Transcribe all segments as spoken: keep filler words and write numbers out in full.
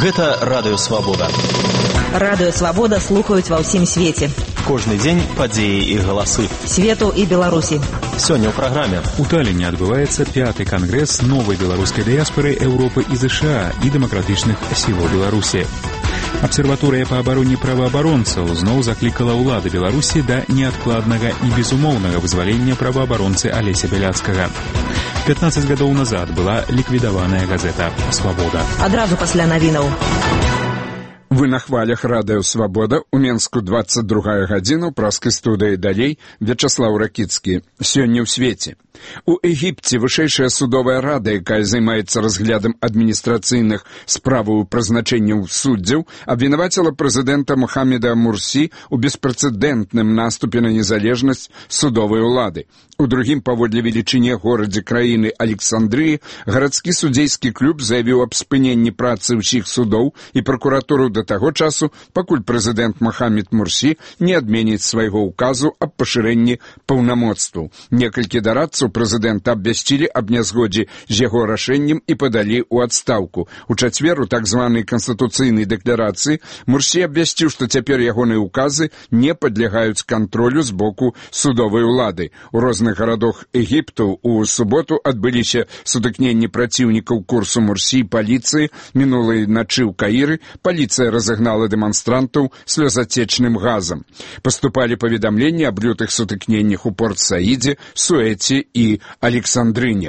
Гэта Радыё Свабода. Радыё Свабода слухаюць ва ўсім свеце. Кожны дзень падзеі і галасы. Свету і Беларусі. Сёння ў праграме. У Талліне адбываецца пяты кангрэс новай беларускай дыяспоры Еўропы і ЗША і дэмакратычных сілаў Беларусі. Абсерваторыя па абароне праваабаронцаў зноў заклікала ўлады Беларусі да неадкладнага і безумоўнага вызвалення праваабаронцы Алеся Бяляцкага. пятнаццаць гадоў назад была ліквідаваная газета «Свабода». Адразу пасля навінаў. Вы на хвалях Радыё Свабода. У Менску двадцать другая гадзіна, у праскай студыі далей Вячаслаў Ракіцкі. Сёння ў свеце. У Егіпце вышэйшая судовая рада, якая займаецца разглядам адміністрацыйных справаў прызначэнняў суддзяў, абвінаваціла прэзідэнта Мухаммеда Мурсі у беспрэцэдэнтным наступе на незалежнасць судовай улады. У другім паводле велічыні горадзе краіны Александрыі гарадскі судзейскі клуб заявіў аб спыненні працы ўсіх судоў і пракуратуру да таго часу, пакуль прэзідэнт Мухаммед Мурсі не адменіць свайго ўказу аб пашырэнні паўнамоцтваў. Некалькі дарадцаў прэзідэнта абвясцілі аб нязгодзе з яго рашэннем і падалі ў адстаўку. У чацвер у так званай канстытуцыйнай дэкларацыі Мурсі абвясціў, што цяпер ягоныя ўказы не падлягаюць кантролю з боку судовай улады. У розных гарадах Егіпту у суботу адбыліся сутыкненні праціўнікаў курсу Мурсі і паліцыі. Мінулай начы ў Каіры паліцыя разагнала дэманстрантаў слёзацечным газам. Паступалі паведамленні аб лютых сутыкненнях у Порт-Саідзе, Суэце і Александрыне.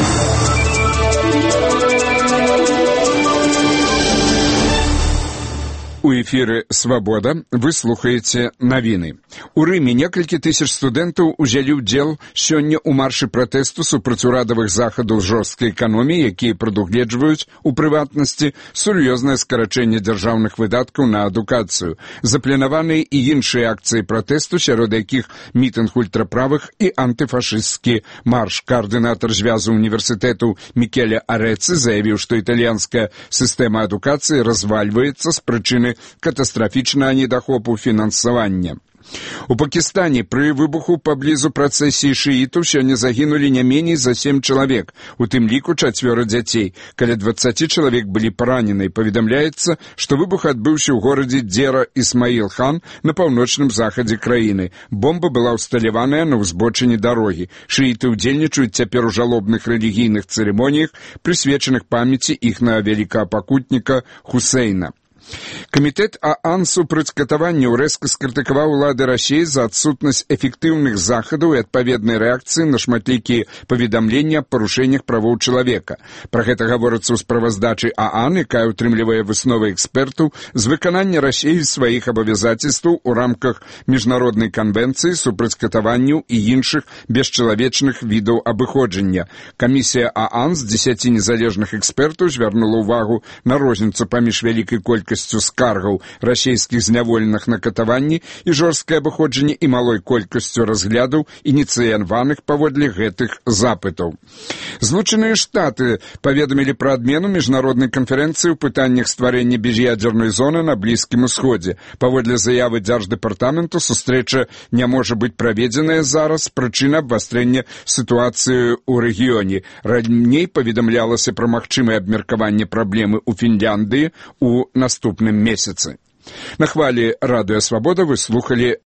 У эфіры «Свабода» вы слухаеце навіны. У Рыме некалькі тысяч студэнтаў узялі ўдзел сёння ў маршы пратэсту супраць урадавых захадаў жорсткай эканоміі, якія прадугледжваюць, у прыватнасці, сур'ёзнае скарачэнне дзяржаўных выдаткаў на адукацыю. Запланаваныя і іншыя акцыі пратэсту, сярод якіх мітынг ультраправых і антыфашысцкі марш. Каардынатар звязу універсітэту Мікеле Арэцы заявіў, што італьянская сістэма адукацыі развальваецца з прычыны катастрафічнага недахопу фінансавання. У Пакістане пры выбуху паблізу працэсіі шыітаў сёння загінулі не меней за сем чалавек, у тым ліку чацвёра дзяцей. Каля дваццаці чалавек былі паранены. Паведамляецца, што выбух адбыўся ў горадзе Дзера Ісмаіл-хан на паўночным захадзе краіны. Бомба была ўсталяваная на ўзбочыне дарогі. Шыіты ўдзельнічаюць цяпер у жалобных рэлігійных цырымоніях, прысвечаных памяці іхнага вялікапакутніка Хусейна. Камітэт ААН супраць катаванняў рэзка скрытыкаваў улады Расіі за адсутнасць эфектыўных захадаў і адпаведнай рэакцыі на шматлікія паведамленні аб парушэннях правоў чалавека. Пра гэта гаворыцца ў справаздачы ААН, якая ўтрымлівае высновы экспертаў з выканання Расіі сваіх абавязацельстваў у рамках міжнароднай канвенцыі супраць катаванняў і іншых бесчалавечных відаў абыходжання. Камісія ААН з дзесяці незалежных экспертаў звярнула ўвагу на розніцу паміж вялікай колькасцю скаргаў расійскіх зняволеных на катаванні і жорсткае абыходжанне і малой колькасцю разглядаў ініцыяваных паводле гэтых запытаў. Злучаныя Штаты паведамілі пра адмену міжнароднай канферэнцыі ў пытаннях стварэння без'ядзернай зоны на Блізкім Усходзе. Паводле заявы дзярждэпартаменту сустрэча не можа быць праведзеная зараз, прычына абвастрэння сітуацыі ў рэгіёне. Раней паведамлялася пра магчымае абмеркаванне праблемы ў Фінляндыі у наступным месяцы. На хвалі Радыё Свабода вы слухалі